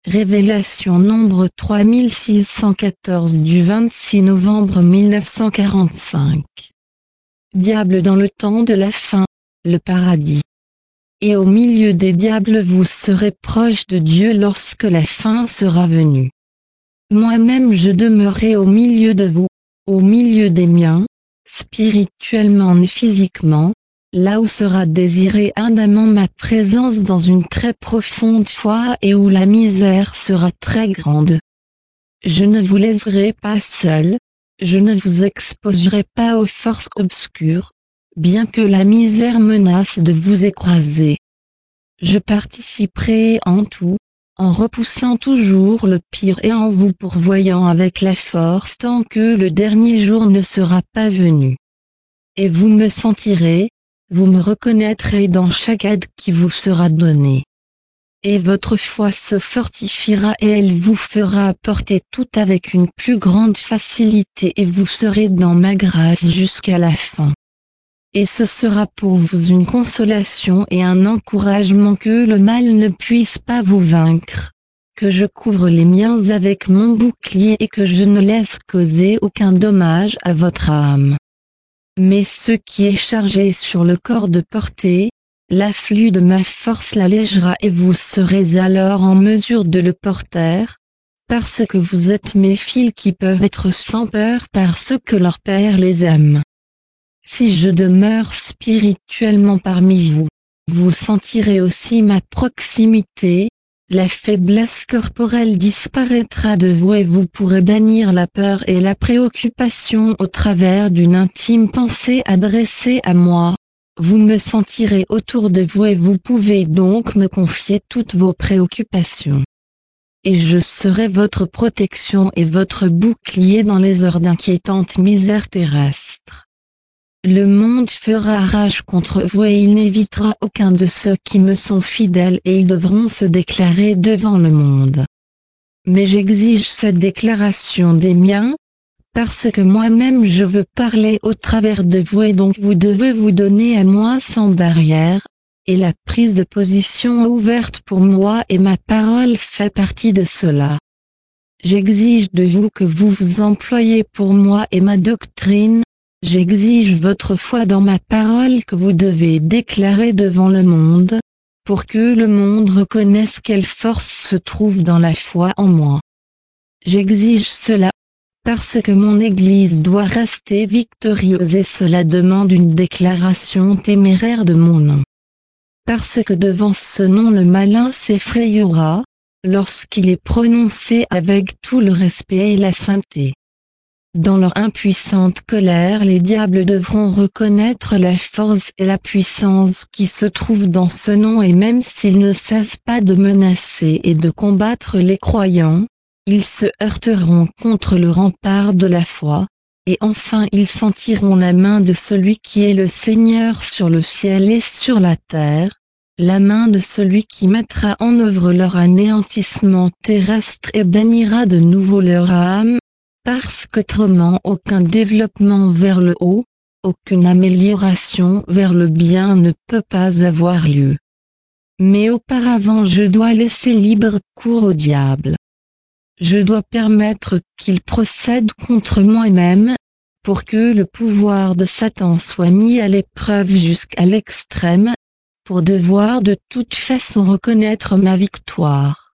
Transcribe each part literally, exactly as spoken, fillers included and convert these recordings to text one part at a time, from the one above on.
Révélation nombre trois mille six cent quatorze du vingt-six novembre mille neuf cent quarante-cinq. Diable dans le temps de la fin, le paradis. Et au milieu des diables vous serez proche de Dieu lorsque la fin sera venue. Moi-même je demeurerai au milieu de vous, au milieu des miens, spirituellement et physiquement, là où sera désirée ardemment ma présence dans une très profonde foi et où la misère sera très grande. Je ne vous laisserai pas seul, je ne vous exposerai pas aux forces obscures, bien que la misère menace de vous écraser. Je participerai en tout, en repoussant toujours le pire et en vous pourvoyant avec la force tant que le dernier jour ne sera pas venu. Et vous me sentirez, vous me reconnaîtrez dans chaque aide qui vous sera donnée. Et votre foi se fortifiera et elle vous fera apporter tout avec une plus grande facilité et vous serez dans ma grâce jusqu'à la fin. Et ce sera pour vous une consolation et un encouragement que le mal ne puisse pas vous vaincre, que je couvre les miens avec mon bouclier et que je ne laisse causer aucun dommage à votre âme. Mais ce qui est chargé sur le corps de porter, l'afflux de ma force l'allégera et vous serez alors en mesure de le porter, parce que vous êtes mes fils qui peuvent être sans peur parce que leur Père les aime. Si je demeure spirituellement parmi vous, vous sentirez aussi ma proximité, la faiblesse corporelle disparaîtra de vous et vous pourrez bannir la peur et la préoccupation au travers d'une intime pensée adressée à moi. Vous me sentirez autour de vous et vous pouvez donc me confier toutes vos préoccupations. Et je serai votre protection et votre bouclier dans les heures d'inquiétante misère terrestre. Le monde fera rage contre vous et il n'évitera aucun de ceux qui me sont fidèles et ils devront se déclarer devant le monde. Mais j'exige cette déclaration des miens, parce que moi-même je veux parler au travers de vous et donc vous devez vous donner à moi sans barrière, et la prise de position ouverte pour moi et ma parole fait partie de cela. J'exige de vous que vous vous employez pour moi et ma doctrine. J'exige votre foi dans ma parole que vous devez déclarer devant le monde, pour que le monde reconnaisse quelle force se trouve dans la foi en moi. J'exige cela, parce que mon Église doit rester victorieuse et cela demande une déclaration téméraire de mon nom. Parce que devant ce nom le malin s'effrayera, lorsqu'il est prononcé avec tout le respect et la sainteté. Dans leur impuissante colère les diables devront reconnaître la force et la puissance qui se trouvent dans ce nom et même s'ils ne cessent pas de menacer et de combattre les croyants, ils se heurteront contre le rempart de la foi, et enfin ils sentiront la main de celui qui est le Seigneur sur le ciel et sur la terre, la main de celui qui mettra en œuvre leur anéantissement terrestre et bannira de nouveau leur âme, parce qu'autrement aucun développement vers le haut, aucune amélioration vers le bien ne peut pas avoir lieu. Mais auparavant je dois laisser libre cours au diable. Je dois permettre qu'il procède contre moi-même, pour que le pouvoir de Satan soit mis à l'épreuve jusqu'à l'extrême, pour devoir de toute façon reconnaître ma victoire.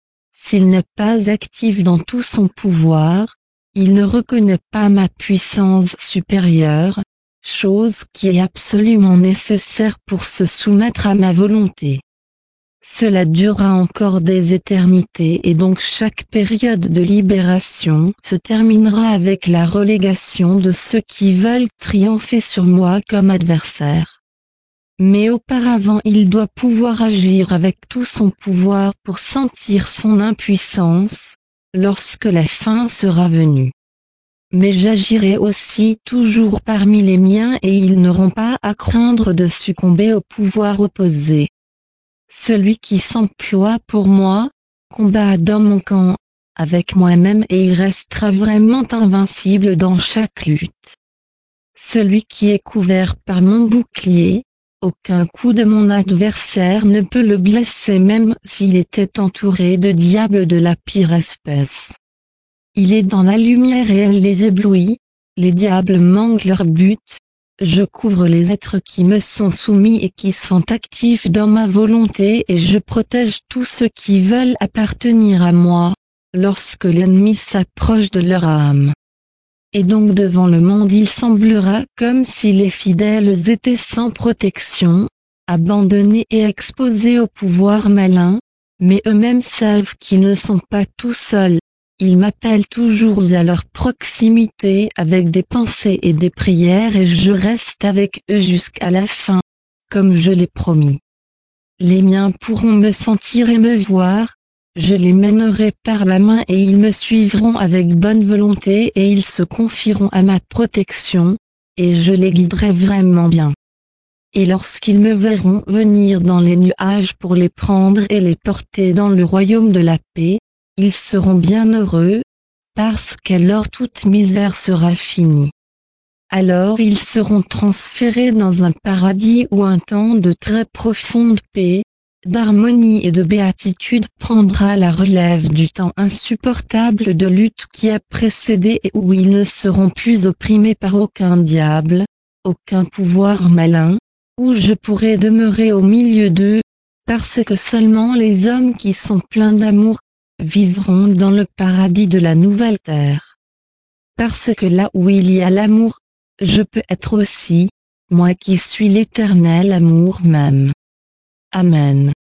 S'il n'est pas actif dans tout son pouvoir, il ne reconnaît pas ma puissance supérieure, chose qui est absolument nécessaire pour se soumettre à ma volonté. Cela durera encore des éternités et donc chaque période de libération se terminera avec la relégation de ceux qui veulent triompher sur moi comme adversaire. Mais auparavant il doit pouvoir agir avec tout son pouvoir pour sentir son impuissance, lorsque la fin sera venue. Mais j'agirai aussi toujours parmi les miens et ils n'auront pas à craindre de succomber au pouvoir opposé. Celui qui s'emploie pour moi, combat dans mon camp, avec moi-même et il restera vraiment invincible dans chaque lutte. Celui qui est couvert par mon bouclier, aucun coup de mon adversaire ne peut le blesser même s'il était entouré de diables de la pire espèce. Il est dans la lumière et elle les éblouit, les diables manquent leur but. Je couvre les êtres qui me sont soumis et qui sont actifs dans ma volonté et je protège tous ceux qui veulent appartenir à moi, lorsque l'ennemi s'approche de leur âme. Et donc devant le monde il semblera comme si les fidèles étaient sans protection, abandonnés et exposés au pouvoir malin, mais eux-mêmes savent qu'ils ne sont pas tout seuls. Ils m'appellent toujours à leur proximité avec des pensées et des prières et je reste avec eux jusqu'à la fin, comme je l'ai promis. Les miens pourront me sentir et me voir, je les mènerai par la main et ils me suivront avec bonne volonté et ils se confieront à ma protection, et je les guiderai vraiment bien. Et lorsqu'ils me verront venir dans les nuages pour les prendre et les porter dans le royaume de la paix, ils seront bien heureux, parce qu'alors toute misère sera finie. Alors ils seront transférés dans un paradis où un temps de très profonde paix, d'harmonie et de béatitude prendra la relève du temps insupportable de lutte qui a précédé et où ils ne seront plus opprimés par aucun diable, aucun pouvoir malin, où je pourrai demeurer au milieu d'eux, parce que seulement les hommes qui sont pleins d'amour vivront dans le paradis de la nouvelle terre. Parce que là où il y a l'amour, je peux être aussi, moi qui suis l'éternel amour même. Amen.